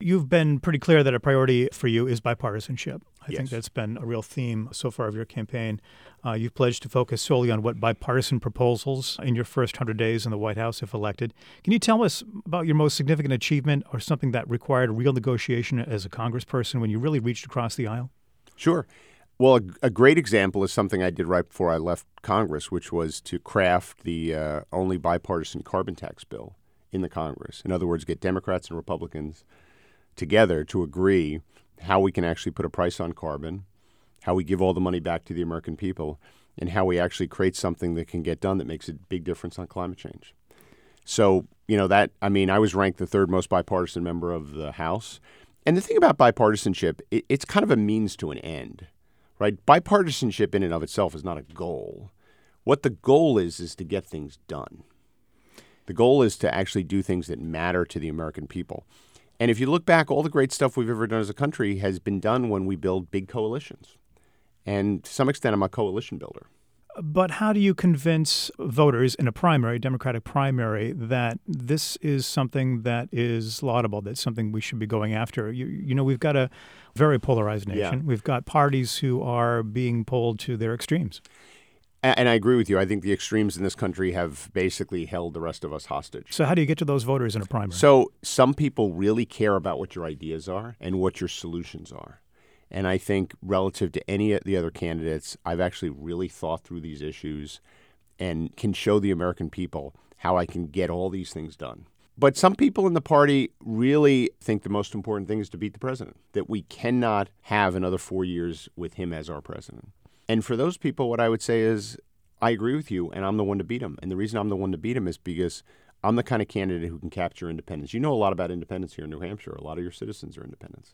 You've been pretty clear that a priority for you is bipartisanship. I think Yes. that's been a real theme so far of your campaign. You've pledged to focus solely on what bipartisan proposals in your first 100 days in the White House if elected. Can you tell us about your most significant achievement or something that required real negotiation as a congressperson when you really reached across the aisle? Sure. Well, a great example is something I did right before I left Congress, which was to craft the only bipartisan carbon tax bill in the Congress. In other words, get Democrats and Republicans together to agree how we can actually put a price on carbon, how we give all the money back to the American people, and how we actually create something that can get done that makes a big difference on climate change. So, I was ranked the third most bipartisan member of the House. And the thing about bipartisanship, it's kind of a means to an end, right? Bipartisanship in and of itself is not a goal. What the goal is to get things done. The goal is to actually do things that matter to the American people. And if you look back, all the great stuff we've ever done as a country has been done when we build big coalitions. And to some extent, I'm a coalition builder. But how do you convince voters in a primary, Democratic primary, that this is something that is laudable, that's something we should be going after? We've got a very polarized nation. Yeah. We've got parties who are being pulled to their extremes. And I agree with you. I think the extremes in this country have basically held the rest of us hostage. So how do you get to those voters in a primary? So some people really care about what your ideas are and what your solutions are. And I think relative to any of the other candidates, I've actually really thought through these issues and can show the American people how I can get all these things done. But some people in the party really think the most important thing is to beat the president, that we cannot have another 4 years with him as our president. And for those people, what I would say is, I agree with you, and I'm the one to beat him. And the reason I'm the one to beat him is because I'm the kind of candidate who can capture independence. You know a lot about independence here in New Hampshire. A lot of your citizens are independents.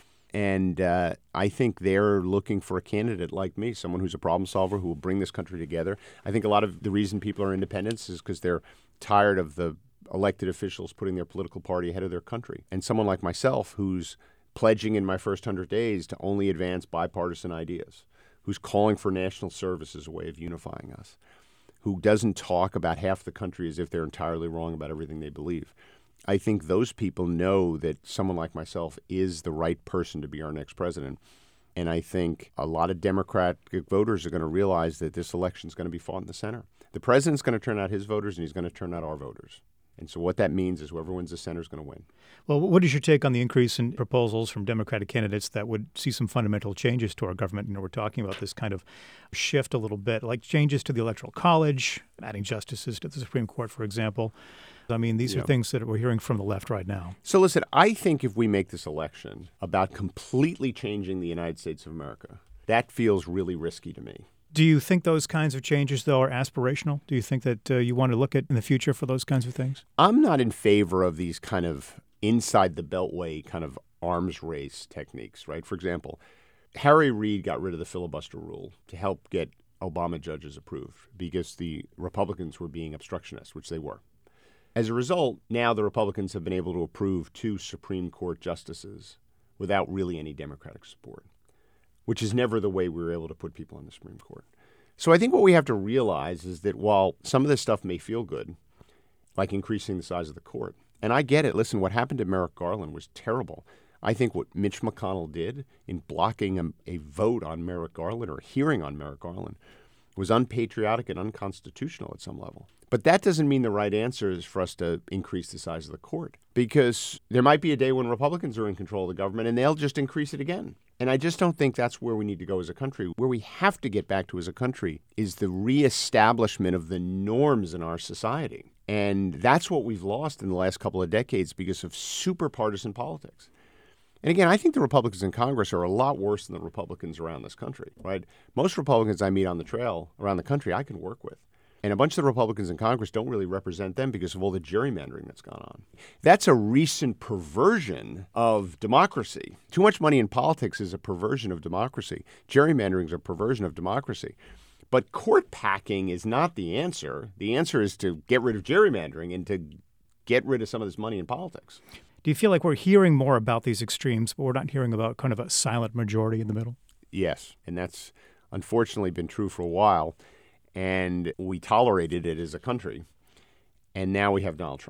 And I think they're looking for a candidate like me, someone who's a problem solver who will bring this country together. I think a lot of the reason people are independents is because they're tired of the elected officials putting their political party ahead of their country. And someone like myself who's pledging in my first 100 days to only advance bipartisan ideas, who's calling for national service as a way of unifying us, who doesn't talk about half the country as if they're entirely wrong about everything they believe. I think those people know that someone like myself is the right person to be our next president. And I think a lot of Democratic voters are going to realize that this election is going to be fought in the center. The president's going to turn out his voters, and he's going to turn out our voters. And so what that means is whoever wins the center is going to win. Well, what is your take on the increase in proposals from Democratic candidates that would see some fundamental changes to our government? We're talking about this kind of shift a little bit, like changes to the Electoral College, adding justices to the Supreme Court, for example. I mean, these are things that we're hearing from the left right now. So listen, I think if we make this election about completely changing the United States of America, that feels really risky to me. Do you think those kinds of changes, though, are aspirational? Do you think that you want to look at in the future for those kinds of things? I'm not in favor of these kind of inside the beltway kind of arms race techniques, right? For example, Harry Reid got rid of the filibuster rule to help get Obama judges approved because the Republicans were being obstructionists, which they were. As a result, now the Republicans have been able to approve 2 Supreme Court justices without really any Democratic support, which is never the way we were able to put people on the Supreme Court. So I think what we have to realize is that while some of this stuff may feel good, like increasing the size of the court, and I get it. Listen, what happened to Merrick Garland was terrible. I think what Mitch McConnell did in blocking a vote on Merrick Garland or a hearing on Merrick Garland was unpatriotic and unconstitutional at some level. But that doesn't mean the right answer is for us to increase the size of the court, because there might be a day when Republicans are in control of the government and they'll just increase it again. And I just don't think that's where we need to go as a country. Where we have to get back to as a country is the reestablishment of the norms in our society. And that's what we've lost in the last couple of decades because of super partisan politics. And again, I think the Republicans in Congress are a lot worse than the Republicans around this country, right? Most Republicans I meet on the trail around the country I can work with. And a bunch of the Republicans in Congress don't really represent them because of all the gerrymandering that's gone on. That's a recent perversion of democracy. Too much money in politics is a perversion of democracy. Gerrymandering is a perversion of democracy. But court packing is not the answer. The answer is to get rid of gerrymandering and to get rid of some of this money in politics. Do you feel like we're hearing more about these extremes, but we're not hearing about kind of a silent majority in the middle? Yes, and that's unfortunately been true for a while. And we tolerated it as a country. And now we have Donald Trump.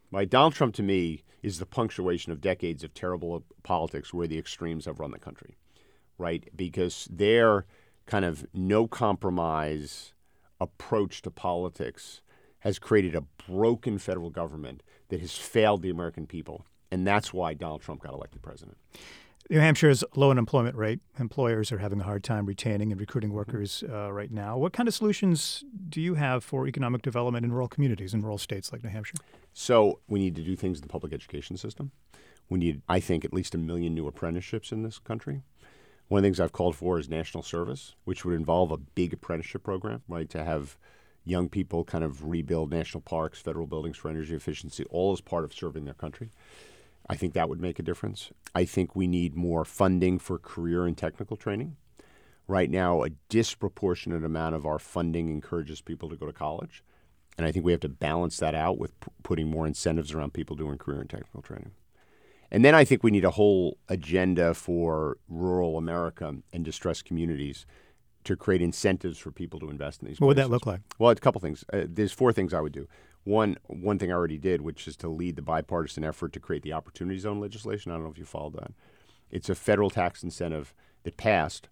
Right? Donald Trump, to me, is the punctuation of decades of terrible politics where the extremes have run the country, right? Because their kind of no compromise approach to politics has created a broken federal government that has failed the American people. And that's why Donald Trump got elected president. New Hampshire's low unemployment rate. Employers are having a hard time retaining and recruiting workers right now. What kind of solutions do you have for economic development in rural communities, in rural states like New Hampshire? So we need to do things in the public education system. We need, I think, at least 1 million new apprenticeships in this country. One of the things I've called for is national service, which would involve a big apprenticeship program, right, to have young people kind of rebuild national parks, federal buildings for energy efficiency, all as part of serving their country. I think that would make a difference. I think we need more funding for career and technical training. Right now, a disproportionate amount of our funding encourages people to go to college. And I think we have to balance that out with putting more incentives around people doing career and technical training. And then I think we need a whole agenda for rural America and distressed communities to create incentives for people to invest in these places. What would that look like? Well, it's a couple things. There's 4 things I would do. One thing I already did, which is to lead the bipartisan effort to create the Opportunity Zone legislation. I don't know if you followed that. It's a federal tax incentive that passed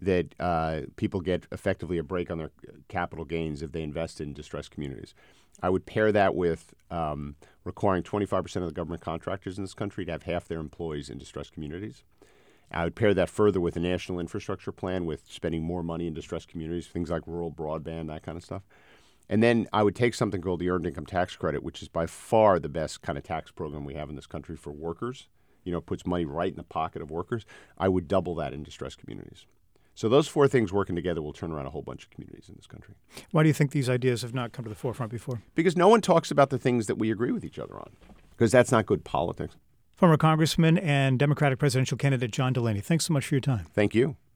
that people get effectively a break on their capital gains if they invest in distressed communities. I would pair that with requiring 25% of the government contractors in this country to have half their employees in distressed communities. I would pair that further with a national infrastructure plan with spending more money in distressed communities, things like rural broadband, that kind of stuff. And then I would take something called the Earned Income Tax Credit, which is by far the best kind of tax program we have in this country for workers. You know, it puts money right in the pocket of workers. I would double that in distressed communities. So those 4 things working together will turn around a whole bunch of communities in this country. Why do you think these ideas have not come to the forefront before? Because no one talks about the things that we agree with each other on, because that's not good politics. Former Congressman and Democratic presidential candidate John Delaney, thanks so much for your time. Thank you.